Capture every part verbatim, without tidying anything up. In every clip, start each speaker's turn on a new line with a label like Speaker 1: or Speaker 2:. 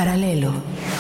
Speaker 1: Paralelo.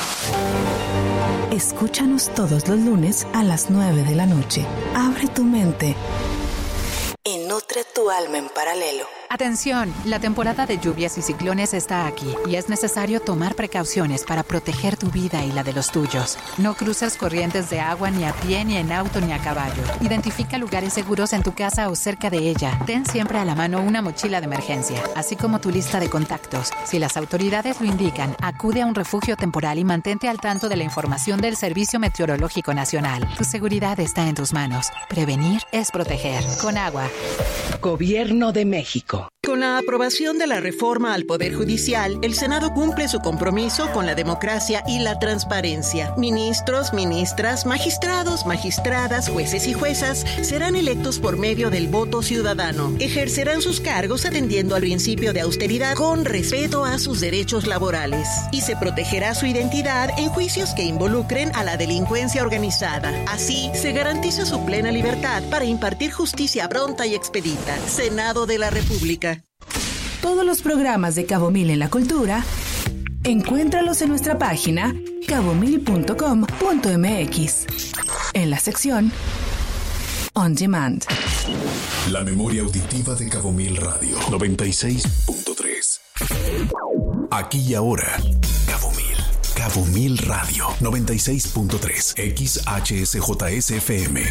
Speaker 1: Escúchanos todos los lunes a las nueve de la noche. Abre tu mente y nutre tu alma en paralelo.
Speaker 2: Atención, la temporada de lluvias y ciclones está aquí y es necesario tomar precauciones para proteger tu vida y la de los tuyos. No cruces corrientes de agua ni a pie, ni en auto, ni a caballo. Identifica lugares seguros en tu casa o cerca de ella. Ten siempre a la mano una mochila de emergencia, así como tu lista de contactos. Si las autoridades lo indican, acude a un refugio temporal y mantente al tanto de la información del Servicio Meteorológico Nacional. Tu seguridad está en tus manos. Prevenir es proteger. Con agua.
Speaker 3: Gobierno de México.
Speaker 4: Con la aprobación de la reforma al Poder Judicial, el Senado cumple su compromiso con la democracia y la transparencia. Ministros, ministras, magistrados, magistradas, jueces y juezas serán electos por medio del voto ciudadano. Ejercerán sus cargos atendiendo al principio de austeridad con respeto a sus derechos laborales. Y se protegerá su identidad en juicios que involucren a la delincuencia organizada. Así, se garantiza su plena libertad para impartir justicia pronta y expedita. Senado de la República.
Speaker 1: Todos los programas de Cabo Mil en la cultura, encuéntralos en nuestra página cabo mil punto com punto m x, en la sección On Demand.
Speaker 5: La memoria auditiva de Cabo Mil Radio noventa y seis punto tres. Aquí y ahora, Cabo Mil. Cabo Mil Radio noventa y seis punto tres. X H S J S F M.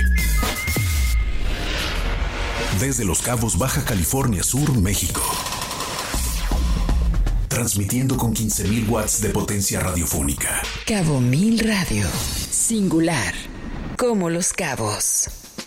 Speaker 5: Desde Los Cabos, Baja California Sur, México. Transmitiendo con quince mil watts de potencia radiofónica.
Speaker 3: Cabo Mil Radio. Singular. Como Los Cabos.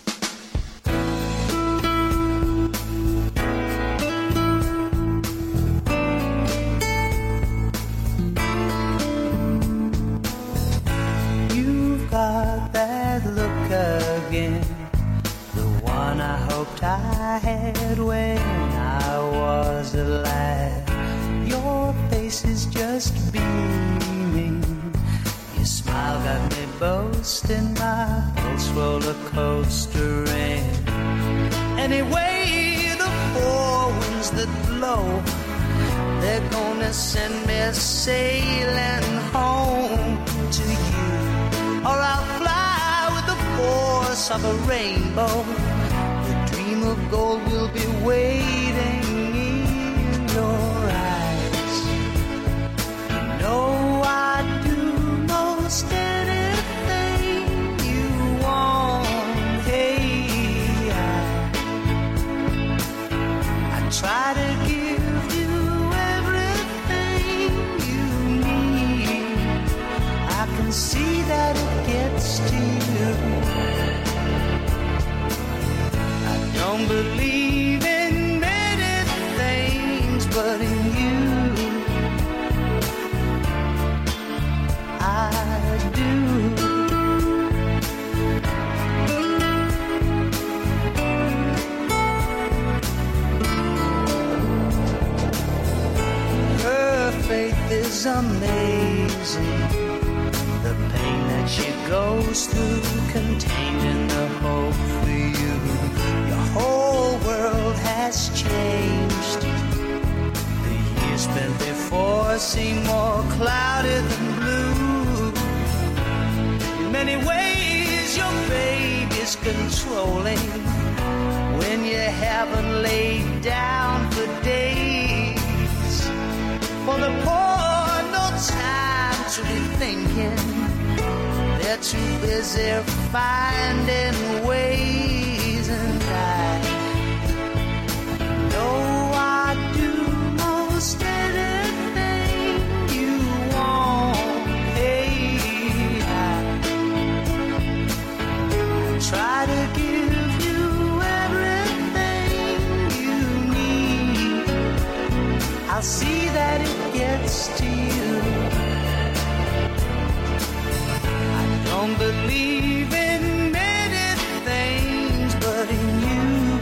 Speaker 6: You've got that look again. I hoped I had when I was alive. Your face is just beaming. Your smile got me boasting, my pulse roller coastering. Anyway, the four winds that blow, they're gonna send me sailing home to you. Or I'll fly with the force of a rainbow. Of gold will be waiting in your eyes. You know I'd do most anything you want. Hey, I, I try to give you everything you need. I can see that it gets to you. Don't believe in many things, but in you I do. Her faith is amazing. The pain that she goes through, contained in the hope for you. Your whole world has changed. The years spent before seem more cloudy than blue. In many ways your baby's controlling when you haven't laid down for days. For the poor, no time to be thinking. They're too busy finding ways, and I know I do most anything you want. Hey, I, I try to give you everything you need. I'll see that it gets to you. Don't believe in many things, but in you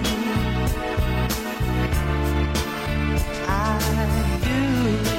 Speaker 6: I do.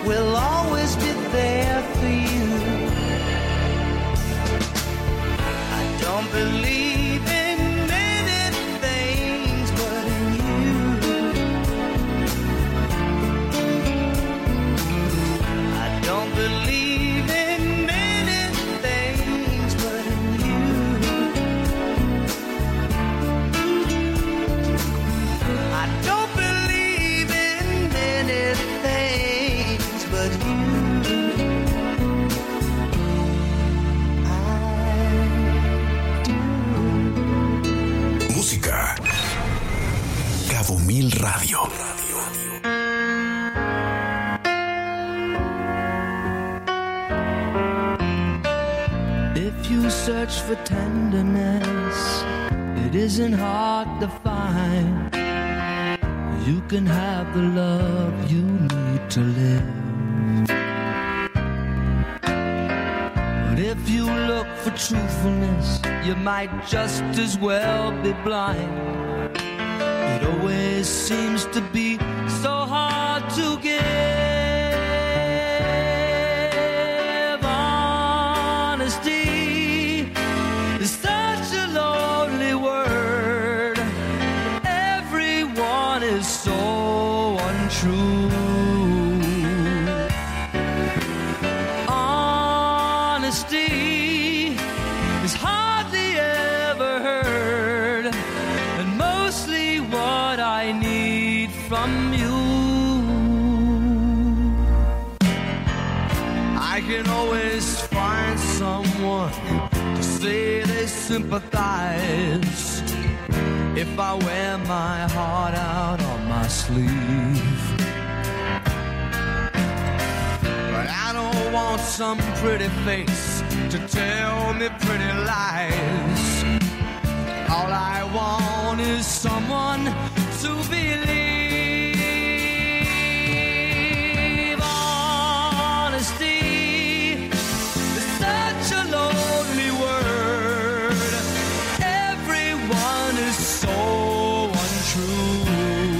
Speaker 6: will always be there for you. I don't believe in many things but in you. I don't believe in many things but in you. I don't believe in many things but you.
Speaker 5: Música. Cabo Mil Radio.
Speaker 6: If you search for tenderness, it isn't hard to find. You can have the love you need to live. But if you look for truthfulness, you might just as well be blind. It always seems to be so hard to give. Honesty is such a lonely word. Everyone is so untrue. Honesty is hardly ever heard, and mostly what I need from you. I can always find someone to say they sympathize if I wear my heart out on my sleeve. But I don't want some pretty face to tell me pretty lies. All I want is someone to believe. Honesty is such a lonely word. Everyone is so untrue.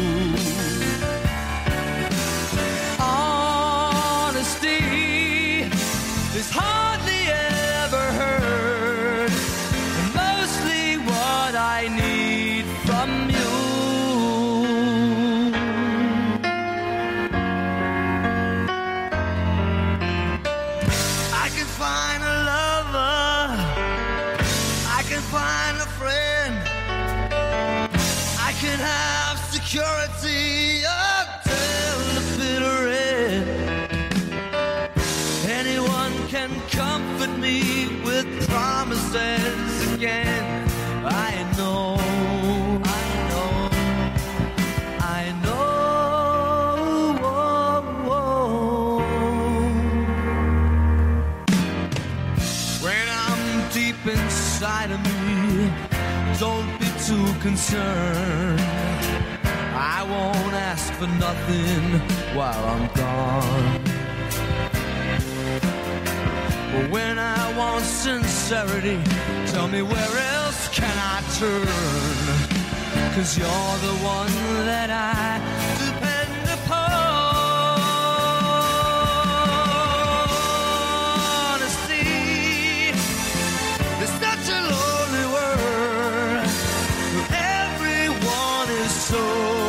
Speaker 6: Honesty is hardly ever heard, and mostly what I need from you. I can find a lover, I can find a friend, I can have security until the bitter end. Anyone can comfort me with promises again. I know, I know, I know. When I'm deep inside of me, don't be too concerned. I won't ask for nothing while I'm gone. But when I want sincerity, tell me where else can I turn? 'Cause you're the one that I depend upon. Honesty is such a lonely word. Everyone is so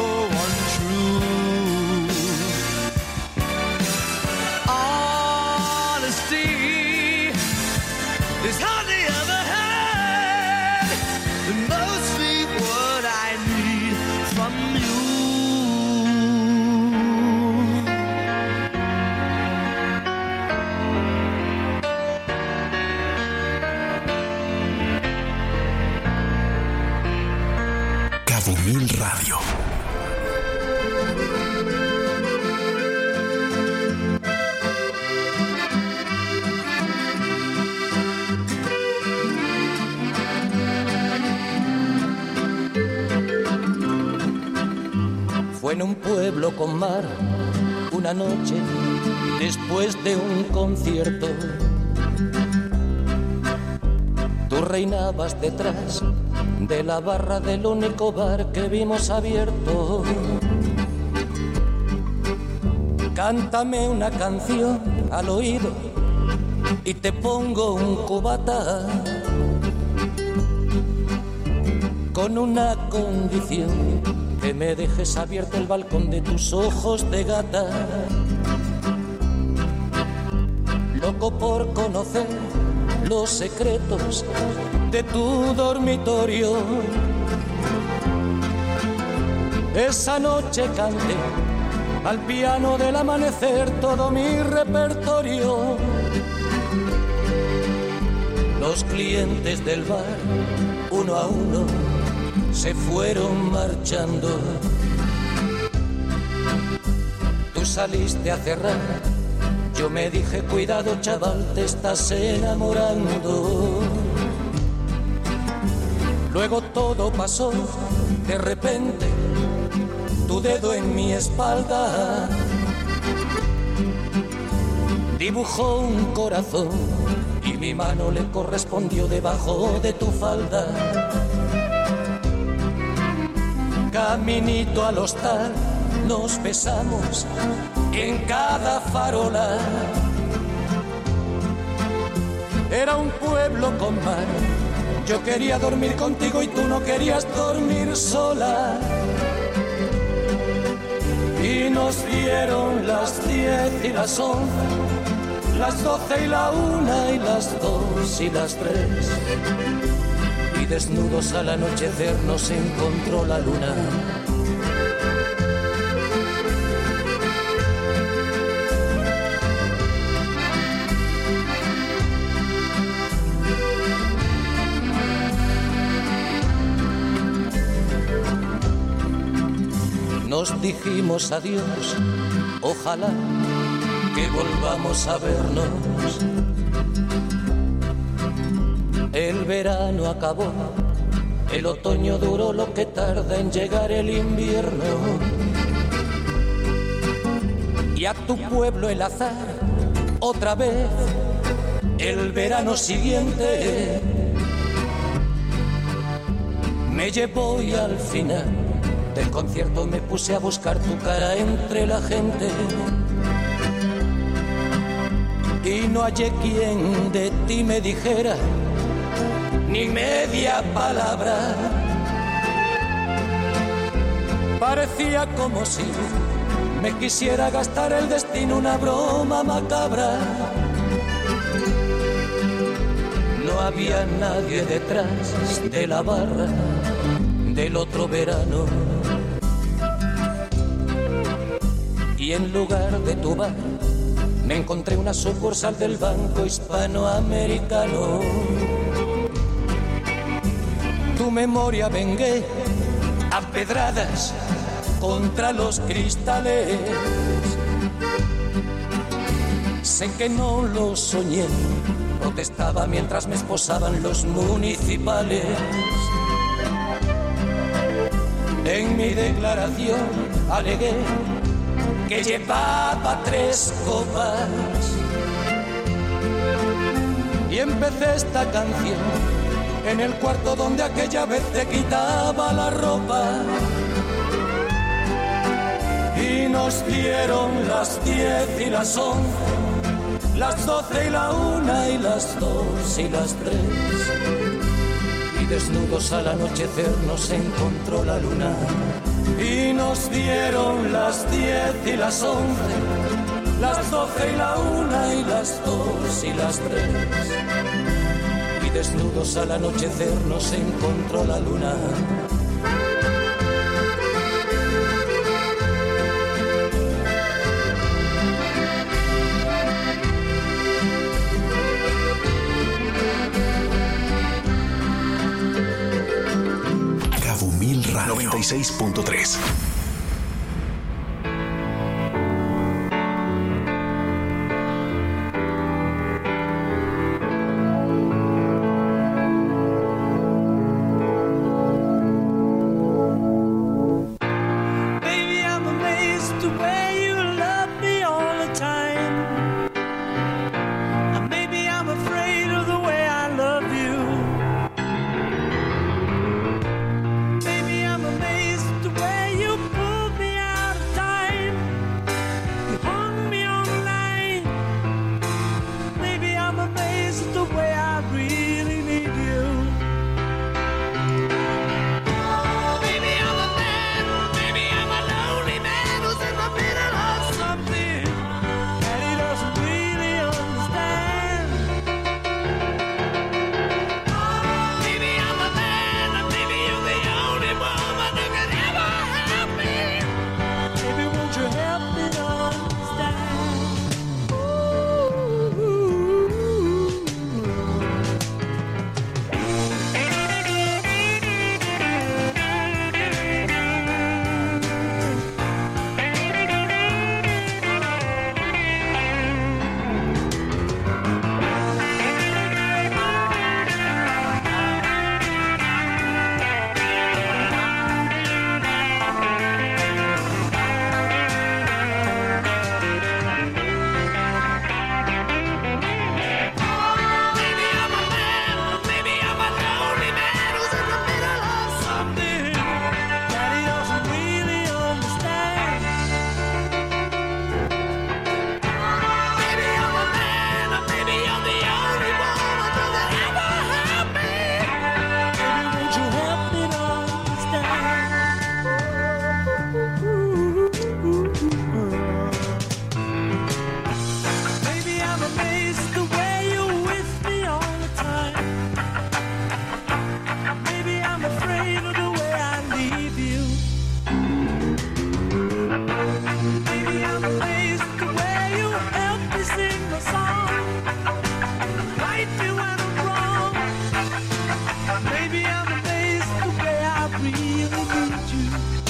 Speaker 6: untrue. Honesty is hardly ever heard, and mostly what I need from you.
Speaker 5: Cabo Mil Radio.
Speaker 7: Fue en un pueblo con mar, una noche después de un concierto. Tú reinabas detrás de la barra del único bar que vimos abierto. cántame una canción al oído y te pongo un cubata con una condición, que me dejes abierto el balcón de tus ojos de gata. Loco por conocer los secretos de tu dormitorio. Esa noche canté al piano del amanecer todo mi repertorio. Los clientes del bar, uno a uno, se fueron marchando. Tú saliste a cerrar, yo me dije, cuidado chaval, te estás enamorando. Luego todo pasó, de repente, tu dedo en mi espalda dibujó un corazón y mi mano le correspondió debajo de tu falda. Caminito al hostal nos besamos en cada farola. Era un pueblo con mar, yo quería dormir contigo y tú no querías dormir sola. Y nos dieron las diez y las once, las doce y la una y las dos y las tres. Y desnudos al anochecer nos encontró la luna. Nos dijimos adiós, ojalá que volvamos a vernos. El verano acabó, el otoño duró lo que tarda en llegar el invierno. Y a tu pueblo el azar, otra vez, el verano siguiente, me llevó y al final del concierto me puse a buscar tu cara entre la gente. Y no hallé quien de ti me dijera ni media palabra. Parecía como si me quisiera gastar el destino una broma macabra. No había nadie detrás de la barra del otro verano. Y en lugar de tu bar me encontré una sucursal del Banco Hispanoamericano. Tu memoria vengué a pedradas contra los cristales. Sé que no lo soñé, protestaba mientras me esposaban los municipales. En mi declaración alegué que llevaba tres copas y empecé esta canción en el cuarto donde aquella vez te quitaba la ropa. Y nos dieron las diez y las once, las doce y la una y las dos y las tres. Y desnudos al anochecer nos encontró la luna. Y nos dieron las diez y las once, las doce y la una y las dos y las tres. Y desnudos al anochecer nos encontró la luna.
Speaker 5: Cabo Mil Radio noventa y seis punto tres.
Speaker 8: You
Speaker 6: sing the song, right you when I'm wrong. Maybe I'm amazed the way I really need you.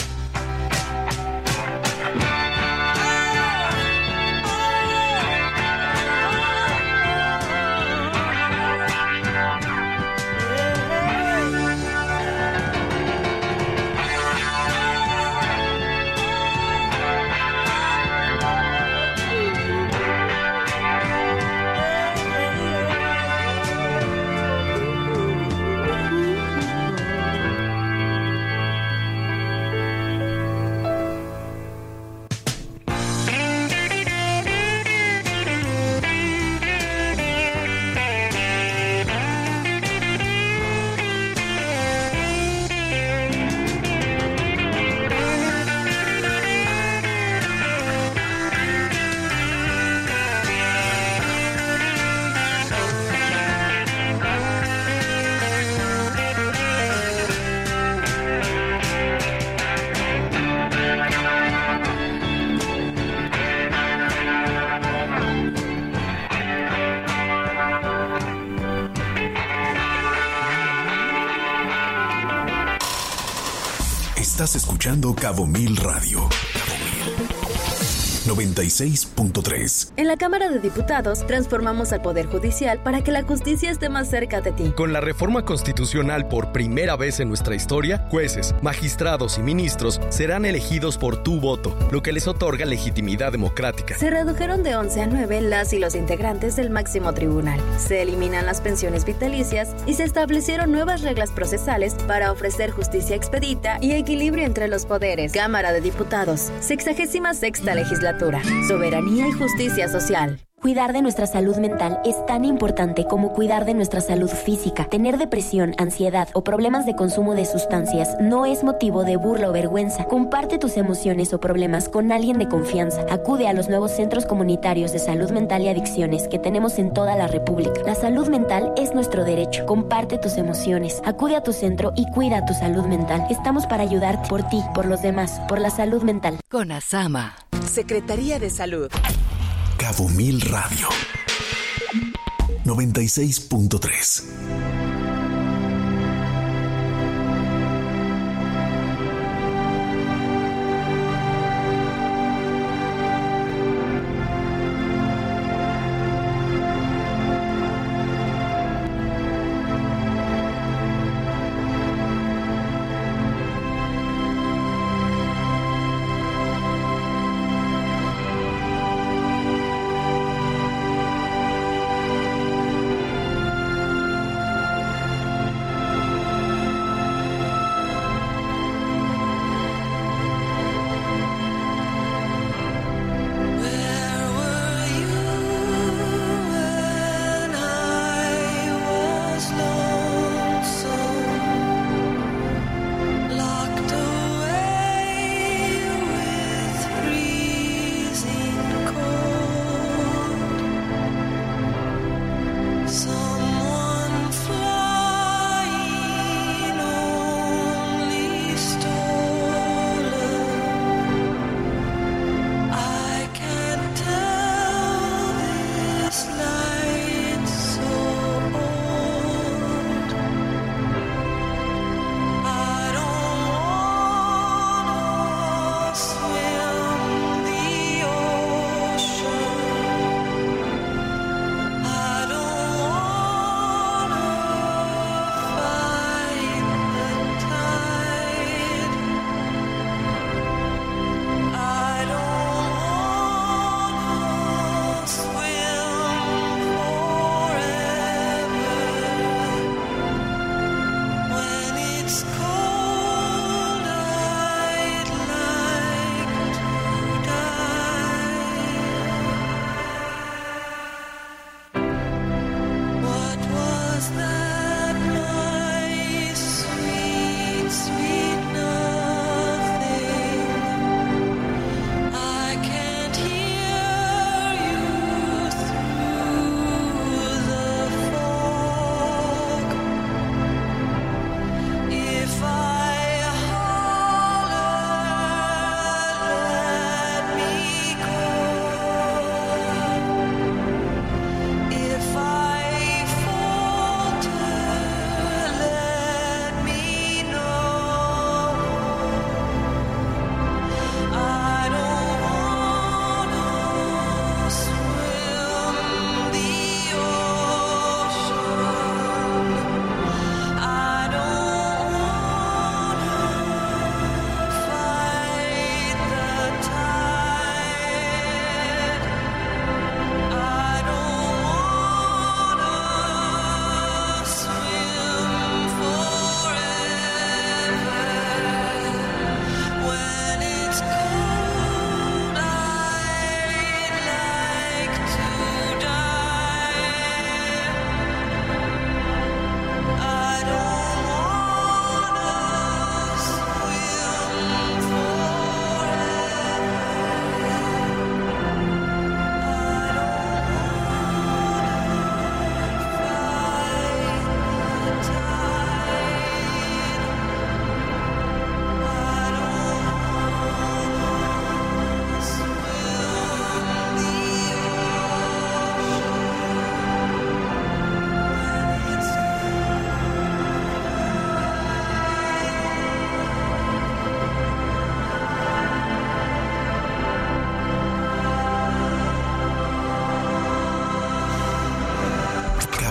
Speaker 5: Estás escuchando Cabo Mil Radio. Cabo Mil. noventa y seis punto tres.
Speaker 8: En la Cámara de Diputados transformamos al Poder Judicial para que la justicia esté más cerca de ti.
Speaker 9: Con la reforma constitucional por primera vez en nuestra historia, jueces, magistrados y ministros serán elegidos por tu voto, lo que les otorga legitimidad democrática.
Speaker 8: Se redujeron de once a nueve las y los integrantes del máximo tribunal. Se eliminan las pensiones vitalicias y se establecieron nuevas reglas procesales para ofrecer justicia expedita y equilibrio entre los poderes. Cámara de Diputados, sexagésima sexta legislatura. Soberanía y justicia social.
Speaker 10: Cuidar de nuestra salud mental es tan importante como cuidar de nuestra salud física. Tener depresión, ansiedad o problemas de consumo de sustancias no es motivo de burla o vergüenza. Comparte tus emociones o problemas con alguien de confianza. Acude a los nuevos centros comunitarios de salud mental y adicciones que tenemos en toda la República. La salud mental es nuestro derecho. Comparte tus emociones. Acude a tu centro y cuida tu salud mental. Estamos para ayudarte, por ti, por los demás, por la salud mental.
Speaker 1: Con Asama.
Speaker 3: Secretaría de Salud.
Speaker 5: Cabo Mil Radio. noventa y seis punto tres.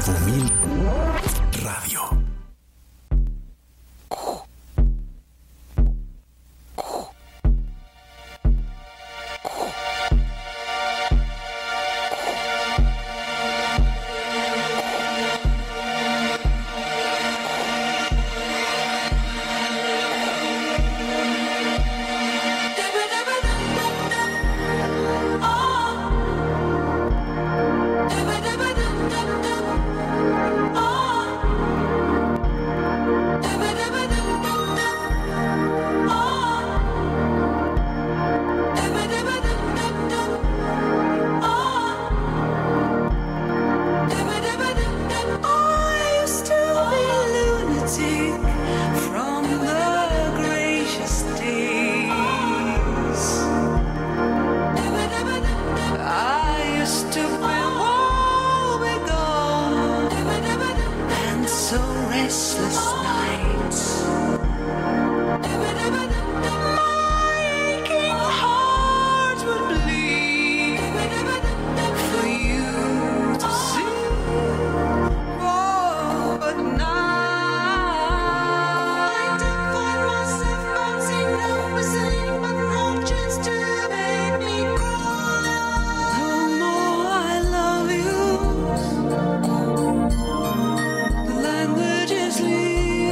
Speaker 5: Cabo Mil Radio.
Speaker 6: Language is leaving.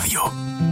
Speaker 5: Radio.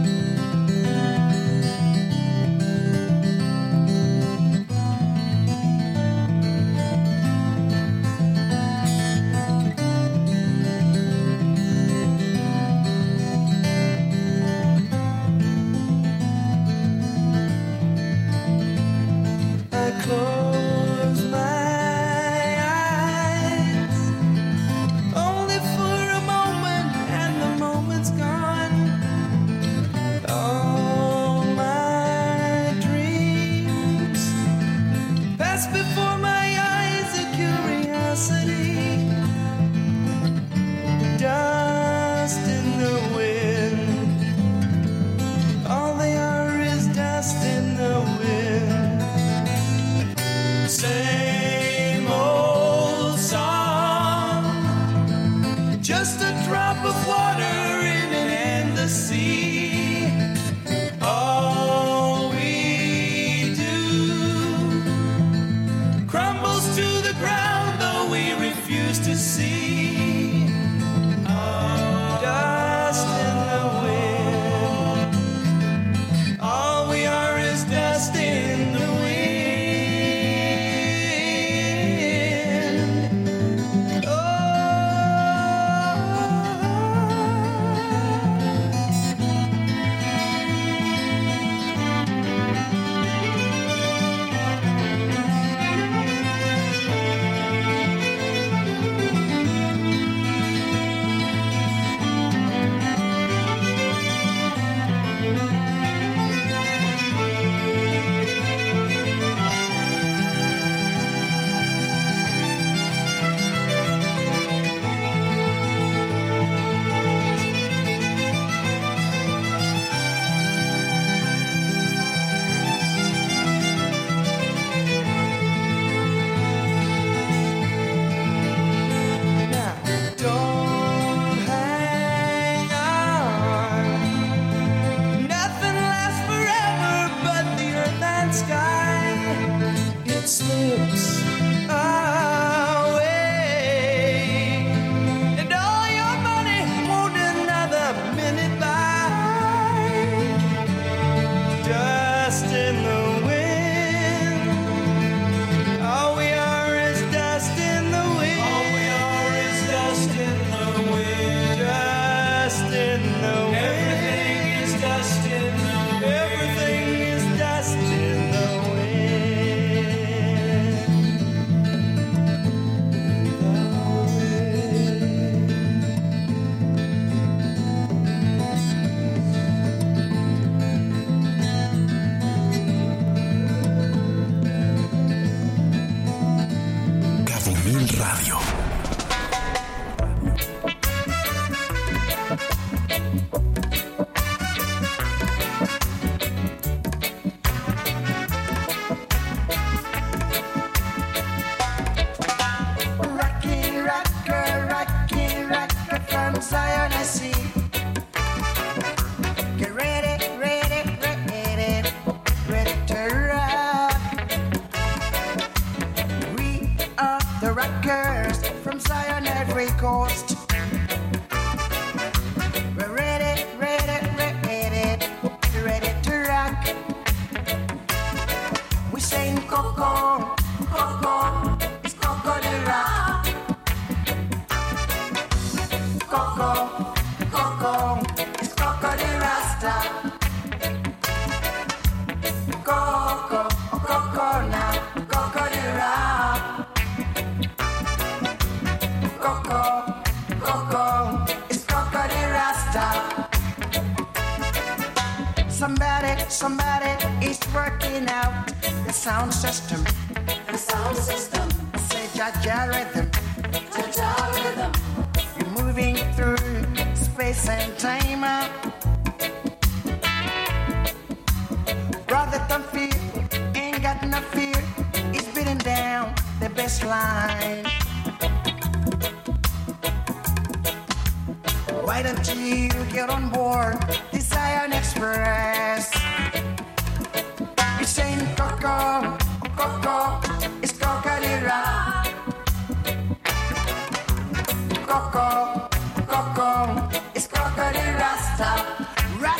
Speaker 5: Radio.
Speaker 11: Coco, Coco, it's Coco the Rasta.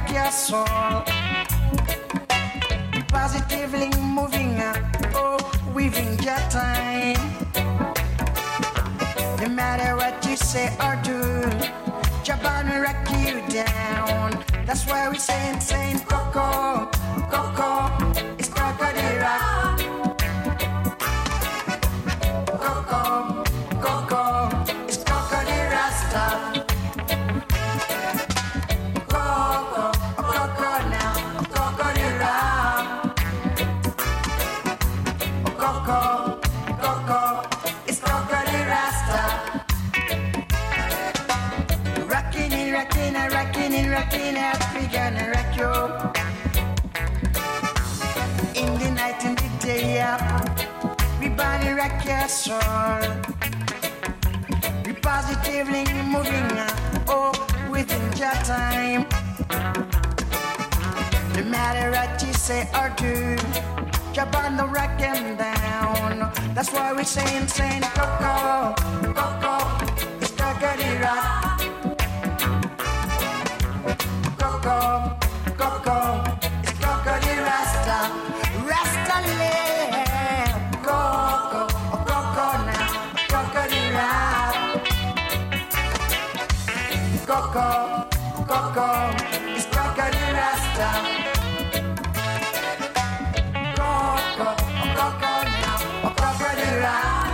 Speaker 11: rock your soul. Positively moving up, oh, weaving your time. No matter what you say or do, Japan will rock you down. That's why we say, saying Coco, Coco, it's crocodile rock. Coco, Coco, it's crocodile rasta. Coco, Coco now, crocodile rock. Coco, Coco, it's crocodile rasta. Rockin' it, rockin' it, rockin' it, rockin' it, we gonna rock you. In the night, in the day, yeah. We body rock your soul. We positively moving up, oh, within your time. No matter what you say or do, jump on the rock and down. That's why we're saying, saying, Coco, Coco, it's crocodile rock. Coco, Coco, it's crocodile rasta. Rasta land. Coco, oh, Coco now, crocodile rock. Coco, Coco, it's crocodile rasta. Coco, oh, Coco now, oh, crocodile rock.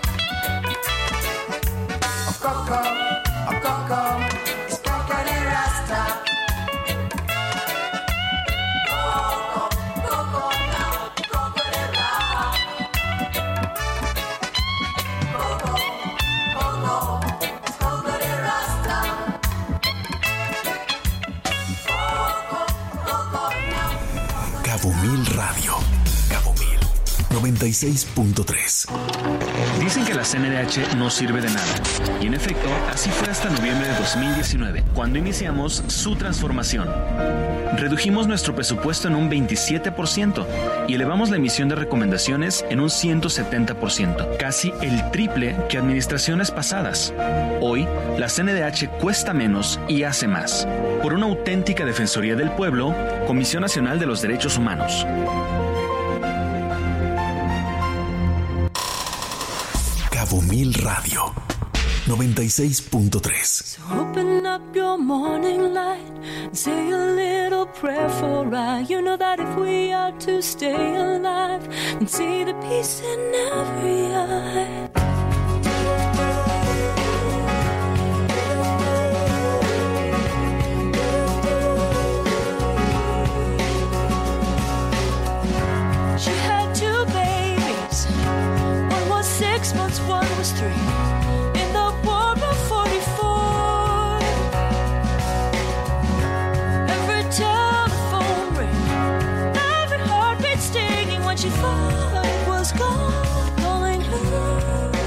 Speaker 11: Oh, Coco, oh, Coco, it's crocodile rasta. Coco, Coco now, crocodile rock. Coco, Coco, it's crocodile rasta. Coco, Coco now.
Speaker 5: Cabo Mil Radio. Cabo Mil noventa y seis punto tres.
Speaker 12: Dicen que la C N D H no sirve de nada. Y en efecto, así fue hasta noviembre de dos mil diecinueve, cuando iniciamos su transformación. Redujimos nuestro presupuesto en un veintisiete por ciento y elevamos la emisión de recomendaciones en un ciento setenta por ciento, casi el triple que administraciones pasadas. Hoy, la C N D H cuesta menos y hace más. Por una auténtica defensoría del pueblo, Comisión Nacional de los Derechos Humanos.
Speaker 5: Cabo Mil Radio noventa y seis punto tres.
Speaker 13: So open up your morning light and say a little prayer for I. You know that if we are to stay alive and see the peace in every eye. She had two babies. One was six months, one was three. In the war of forty-four, every telephone ring, every heartbeat stinging when she thought it was gone, calling her.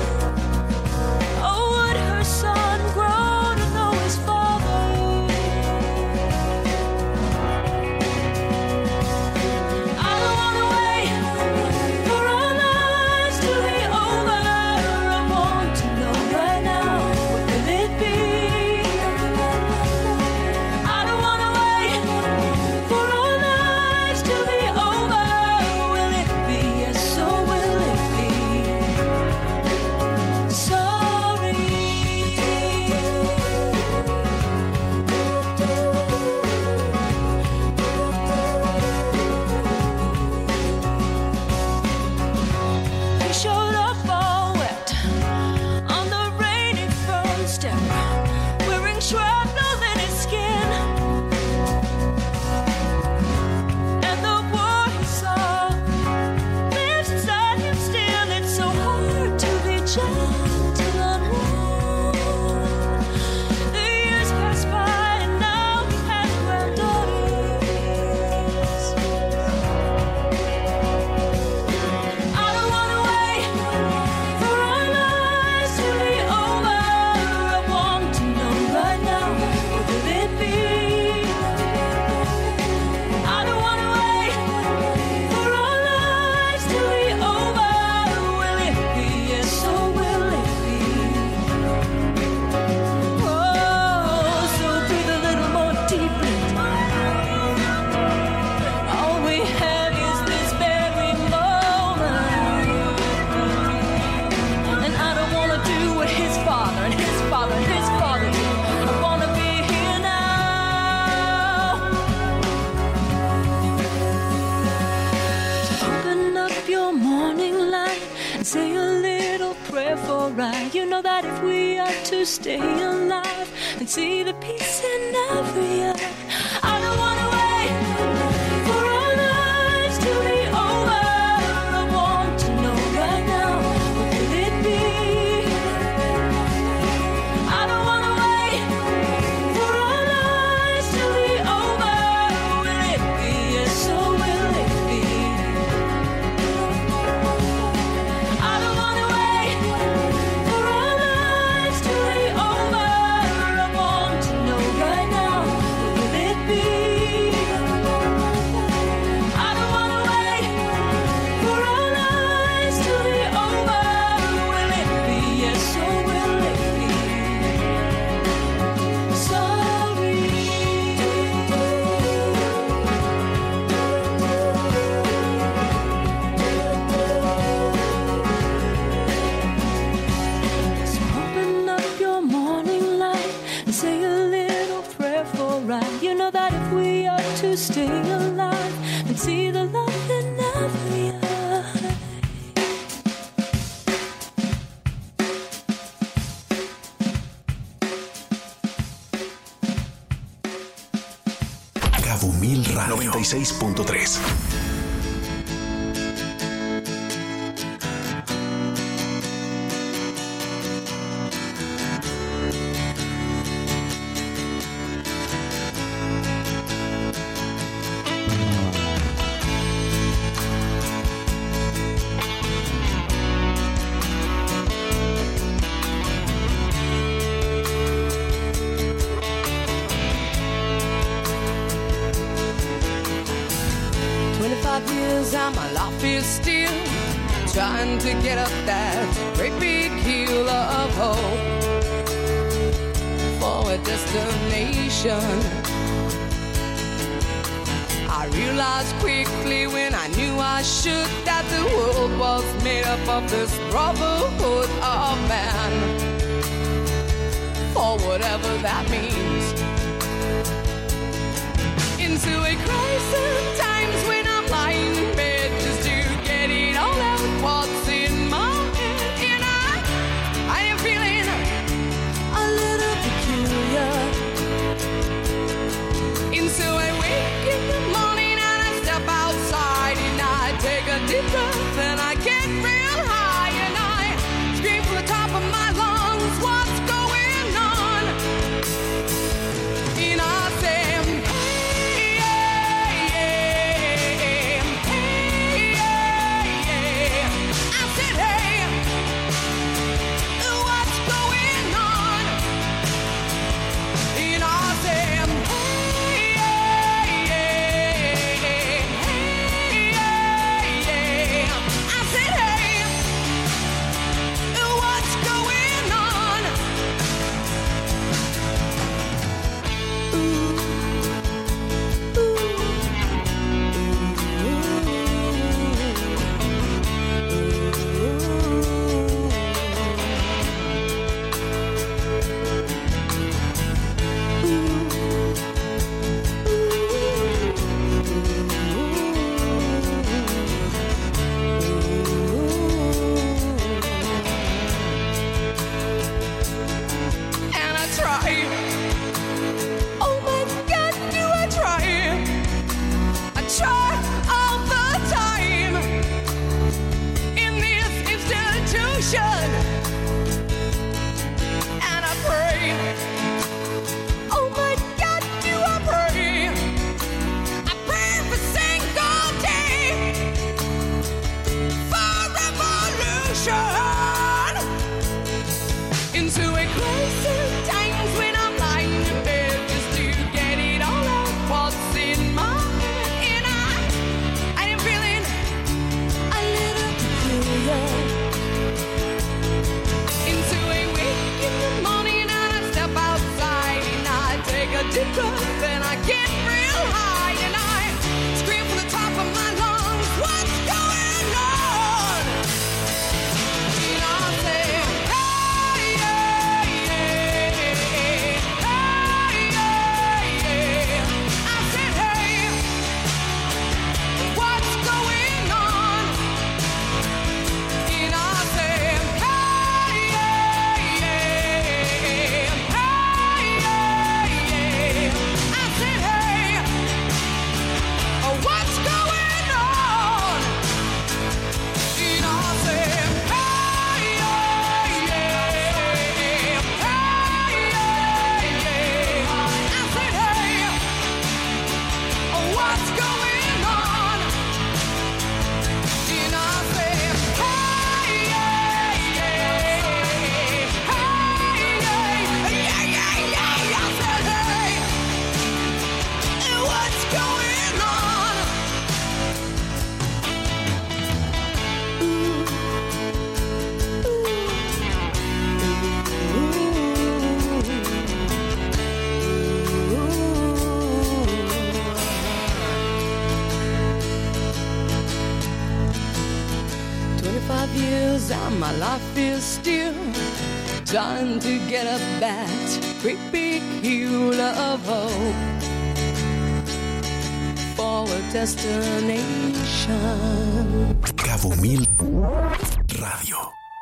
Speaker 13: know that if we are to stay alive and see the peace in every eye, I don't wanna wait for our lives to be over. I want to know right now, what will it be? I don't wanna wait for our lives to be over. Will it be? Yes, or will it be? I don't wanna wait for our lives to be over. I want to know right now, what will it be? I don't wanna wait for our lives to be over. Will it be? Yes, or will it be? Sorry. So open up your morning light and say a little prayer for right. You know that if we are to stay alive and see the love in every eye.
Speaker 5: Cabo Mil Radio noventa y seis punto tres.
Speaker 14: twenty-five years and my life is still trying to get up that great big hill of hope for a destination. I realized quickly when I knew I should that the world was made up of this brotherhood of man, for whatever that means. Into a crisis times when I'm lying in bed just to get it all out what's in my head. And I, I am feeling a little peculiar. And so I wake in the morning and I step outside and I take a deep breath and I get real high and I scream from the top of my lungs, what's going on? And I say, hey, yeah.
Speaker 13: years and my life is still trying to get up that great big hill of hope for a destination.
Speaker 5: Cabo Mil Radio.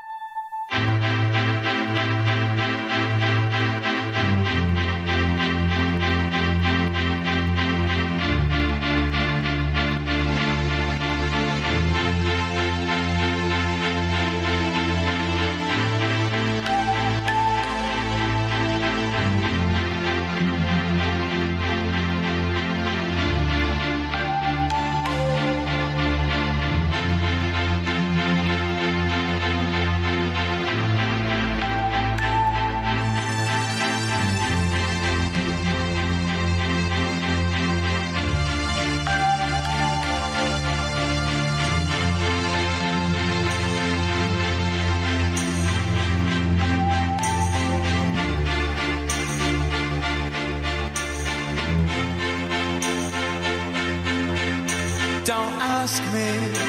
Speaker 15: Don't ask me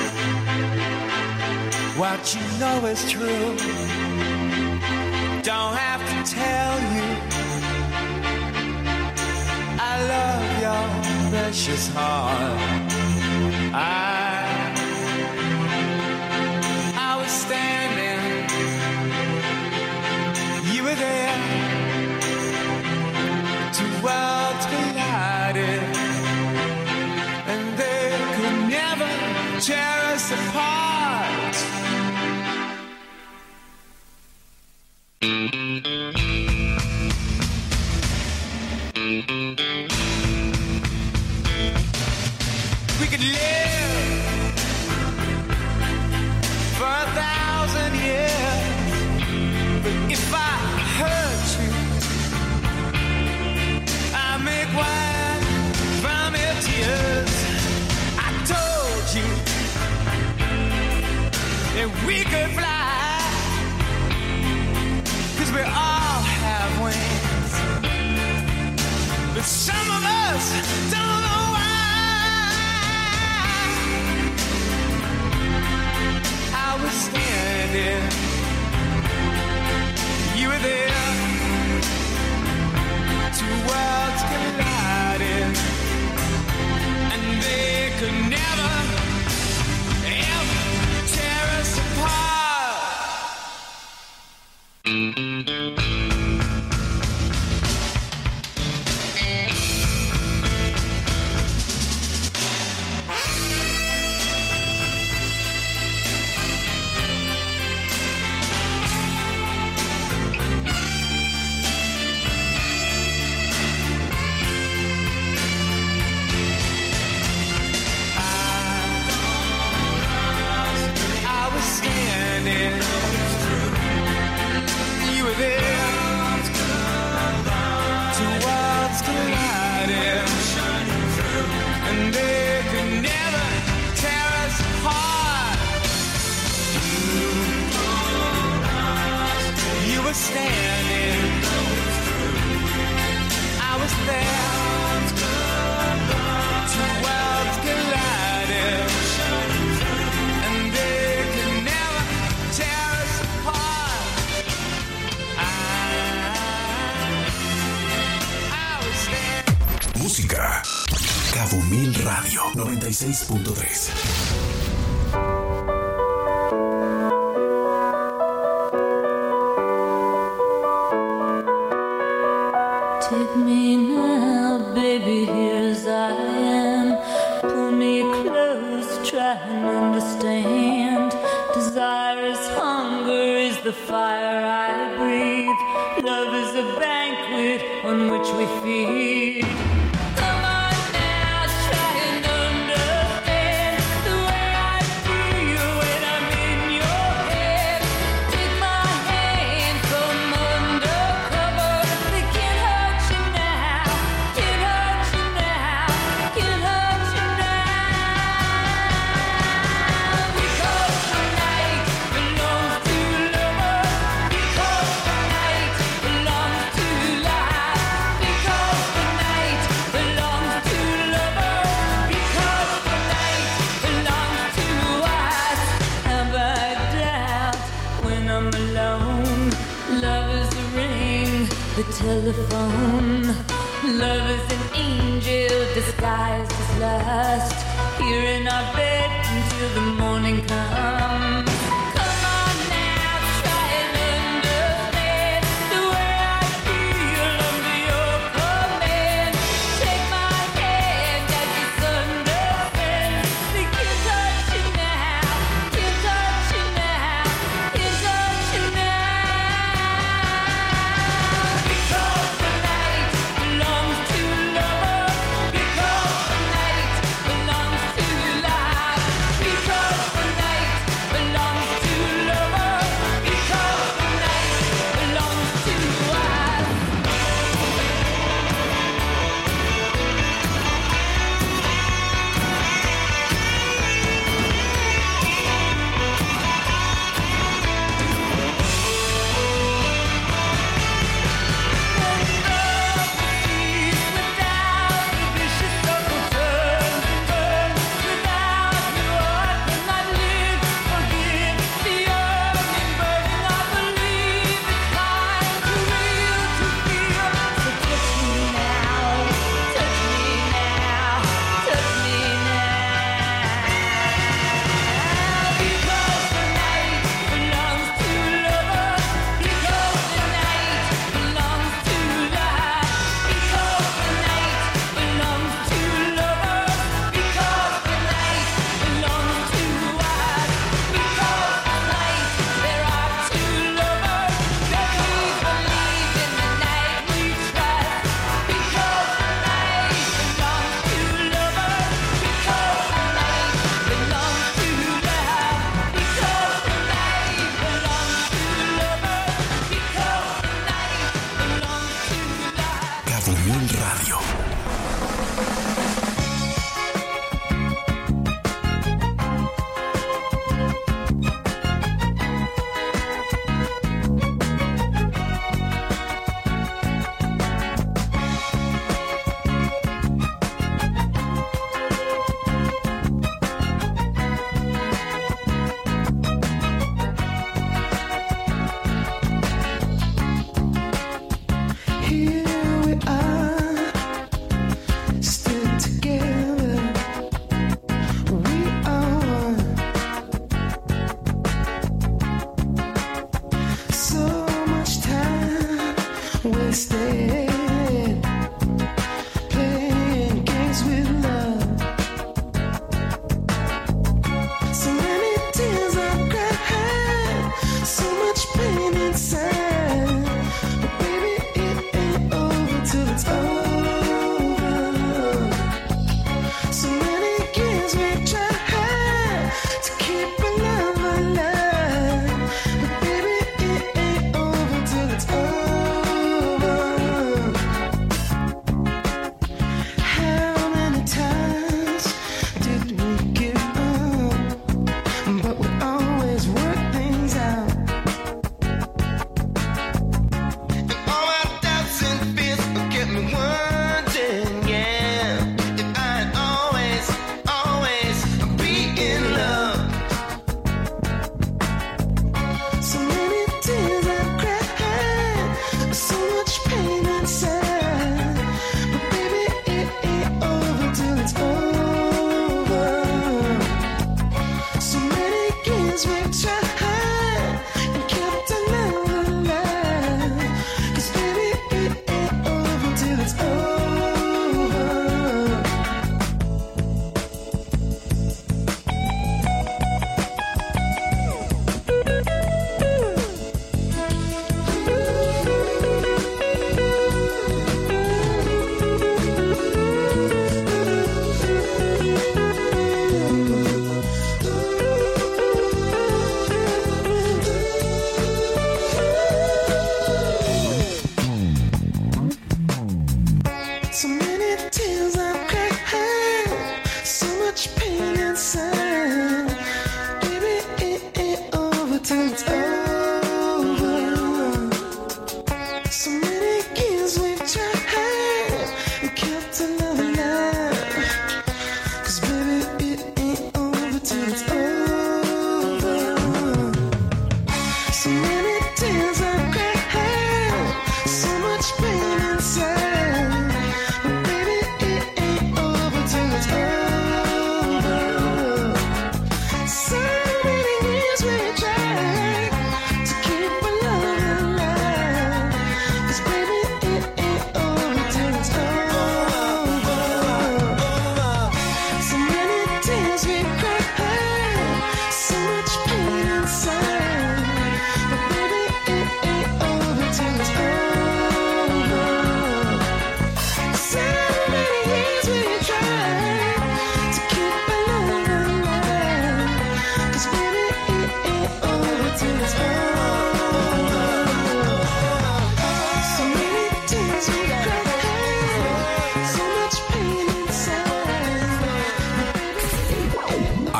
Speaker 15: what you know is true. Don't have to tell you I love your precious heart. I, I was standing, you were there, two worlds collided. Tear us apart. We could live for a thousand years, but if I hurt you, I make wine from your tears. I told you that we could fly, 'cause we all have wings, but some of us don't know why. I was standing, you were there, two worlds collided, and they could never, ever tear us apart. You were there, two worlds collided, and they could never tear us apart. You were standing, I was there, two worlds collided, and they could never tear us apart.
Speaker 5: Música. Cabo Mil Radio noventa y seis punto tres.
Speaker 13: Take me now, baby, here as I am. Pull me close, try and understand. Desire is hunger, is the fire I breathe. Love is a banquet on which we feed.
Speaker 14: Because the night
Speaker 13: telephone. Love is an angel disguised as lust. Here in our bed until the morning comes. Come on now, try and understand the way I feel under your command. Take my hand as the sun descends. They can't touch you now, can't touch you now, can't touch you now. Because the night belongs to love. Because the night belongs to life. Because the night belongs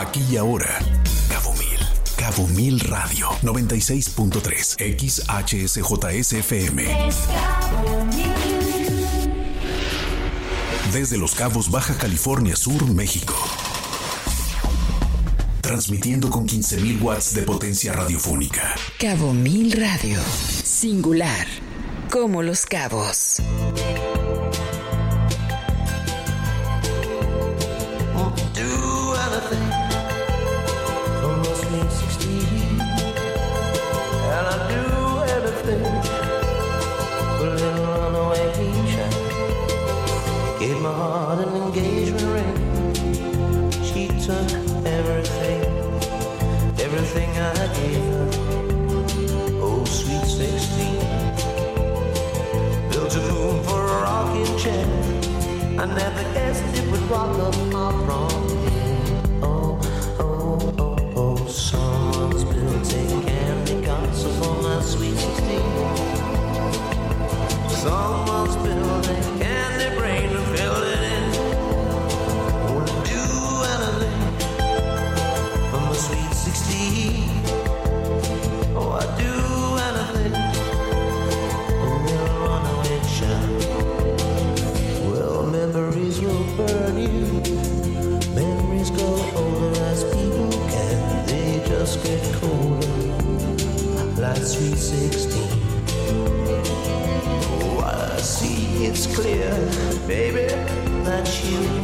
Speaker 5: Aquí y ahora, Cabo Mil. Cabo Mil Radio, noventa y seis punto tres, X H S J S F M. Desde Los Cabos, Baja California Sur, México. Transmitiendo con quince mil watts de potencia radiofónica.
Speaker 3: Cabo Mil Radio. Singular. Como Los Cabos.
Speaker 6: Gave my heart an engagement ring. She took everything, everything I gave her. Oh, sweet sixteen. Built a moon for a rocking chair. I never guessed it would rock up my prom here. Oh, oh, oh, oh. Someone's built a candy castle for my sweet sixteen. Someone's built a candy brain to fill it in. Won't do anything for my sweet sixteen. Oh, I'd do anything for a little runaway child. Well, memories will burn you. Memories grow older as people can. They just get colder, like sweet sixteen. See, it's clear, baby, that you